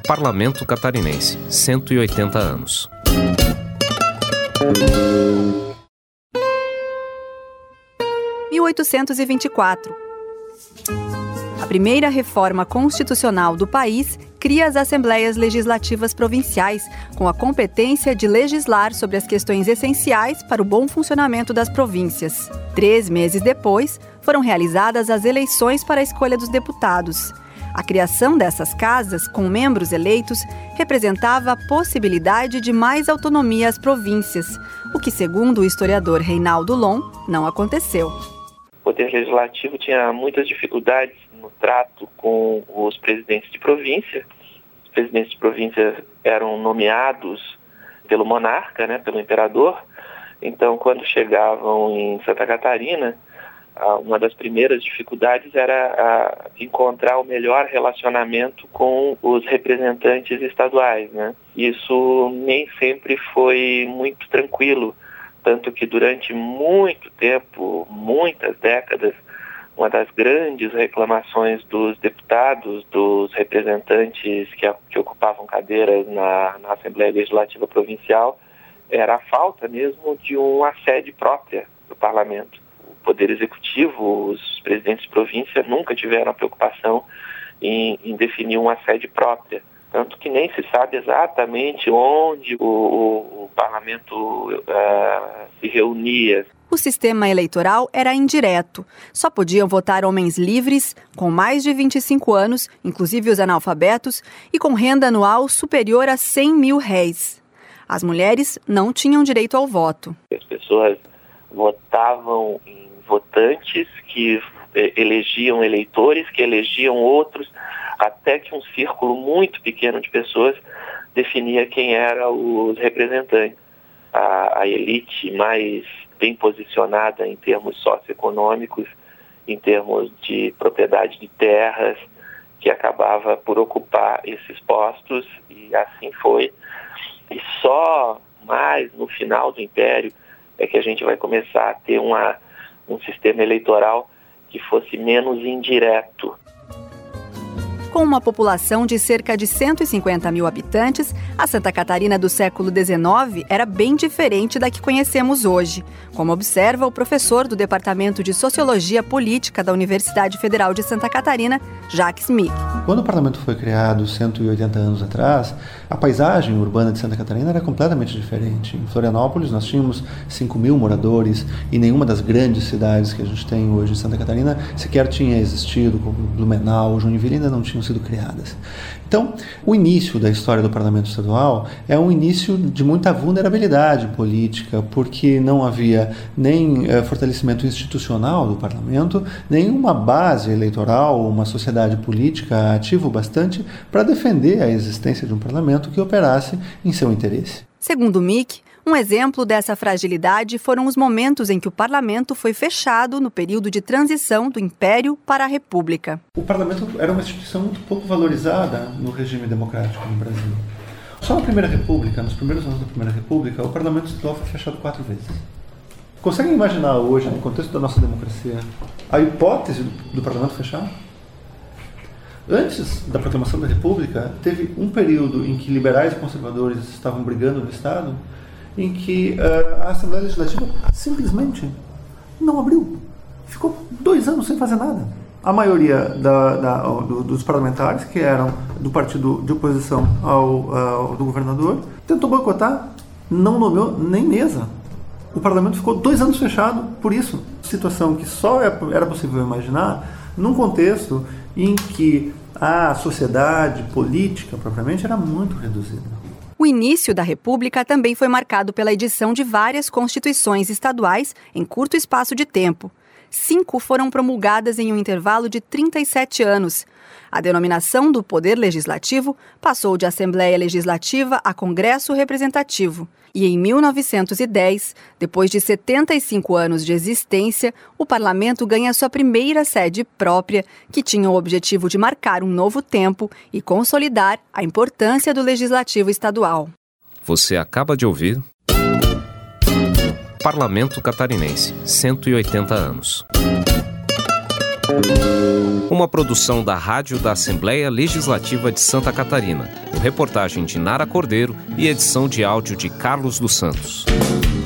Parlamento Catarinense, 180 anos. – 1824. A primeira reforma constitucional do país cria as Assembleias Legislativas Provinciais, com a competência de legislar sobre as questões essenciais para o bom funcionamento das províncias. 3 meses depois, foram realizadas as eleições para a escolha dos deputados. A criação dessas casas, com membros eleitos, representava a possibilidade de mais autonomia às províncias, o que, segundo o historiador Reinaldo Lon, não aconteceu. O Poder Legislativo tinha muitas dificuldades no trato com os presidentes de província. Os presidentes de província eram nomeados pelo monarca, pelo imperador. Então, quando chegavam em Santa Catarina, uma das primeiras dificuldades era encontrar o melhor relacionamento com os representantes estaduais, Isso nem sempre foi muito tranquilo, tanto que durante muito tempo, muitas décadas, uma das grandes reclamações dos deputados, dos representantes que ocupavam cadeiras na Assembleia Legislativa Provincial, era a falta mesmo de uma sede própria do Parlamento. O Poder Executivo, os presidentes de província nunca tiveram a preocupação em definir uma sede própria. Tanto que nem se sabe exatamente onde o Parlamento se reunia. O sistema eleitoral era indireto. Só podiam votar homens livres, com mais de 25 anos, inclusive os analfabetos, e com renda anual superior a 100 mil réis. As mulheres não tinham direito ao voto. As pessoas votavam em votantes que elegiam eleitores, que elegiam outros, até que um círculo muito pequeno de pessoas definia quem eram os representantes. A elite mais bem posicionada em termos socioeconômicos, em termos de propriedade de terras, que acabava por ocupar esses postos, e assim foi. E só mais no final do Império é que a gente vai começar a ter um sistema eleitoral que fosse menos indireto. Com uma população de cerca de 150 mil habitantes, a Santa Catarina do século XIX era bem diferente da que conhecemos hoje, como observa o professor do Departamento de Sociologia Política da Universidade Federal de Santa Catarina, Jacques Mick. Quando o parlamento foi criado 180 anos atrás, a paisagem urbana de Santa Catarina era completamente diferente. Em Florianópolis nós tínhamos 5 mil moradores e nenhuma das grandes cidades que a gente tem hoje em Santa Catarina sequer tinha existido, como Blumenau, Joinville ainda não tinham sido criadas. Então, o início da história do parlamento estadual é um início de muita vulnerabilidade política, porque não havia nem fortalecimento institucional do parlamento, nem uma base eleitoral, uma sociedade política ativa o bastante para defender a existência de um parlamento que operasse em seu interesse. Segundo Mick, um exemplo dessa fragilidade foram os momentos em que o parlamento foi fechado no período de transição do Império para a República. O parlamento era uma instituição muito pouco valorizada no regime democrático no Brasil. Só na Primeira República, nos primeiros anos da Primeira República, o parlamento estadual foi fechado 4 vezes. Conseguem imaginar hoje, no contexto da nossa democracia, a hipótese do parlamento fechar? Antes da proclamação da República, teve um período em que liberais e conservadores estavam brigando no Estado, em que a Assembleia Legislativa simplesmente não abriu. Ficou 2 anos sem fazer nada. A maioria dos parlamentares, que eram do partido de oposição do governador, tentou boicotar, não nomeou nem mesa. O parlamento ficou 2 anos fechado por isso. Situação que só era possível imaginar num contexto em que a sociedade política, propriamente, era muito reduzida. O início da República também foi marcado pela edição de várias constituições estaduais em curto espaço de tempo. 5 foram promulgadas em um intervalo de 37 anos. A denominação do Poder Legislativo passou de Assembleia Legislativa a Congresso Representativo. E em 1910, depois de 75 anos de existência, o parlamento ganha sua primeira sede própria, que tinha o objetivo de marcar um novo tempo e consolidar a importância do legislativo estadual. Você acaba de ouvir Parlamento Catarinense, 180 anos. Uma produção da Rádio da Assembleia Legislativa de Santa Catarina, com reportagem de Nara Cordeiro e edição de áudio de Carlos dos Santos.